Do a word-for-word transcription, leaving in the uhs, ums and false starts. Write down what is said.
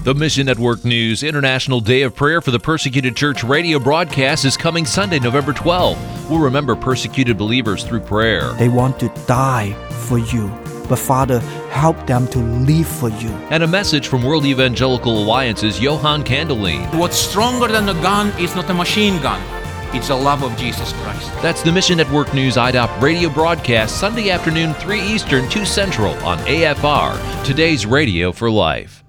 The Mission Network News International Day of Prayer for the Persecuted Church radio broadcast is coming Sunday, November twelfth. We'll remember persecuted believers through prayer. They want to die for you, but Father, help them to live for you. And a message from World Evangelical Alliance's Johan Candeline. What's stronger than a gun is not a machine gun. It's the love of Jesus Christ. That's the Mission Network News I D O P radio broadcast Sunday afternoon, three Eastern, two Central on A F R, today's Radio for Life.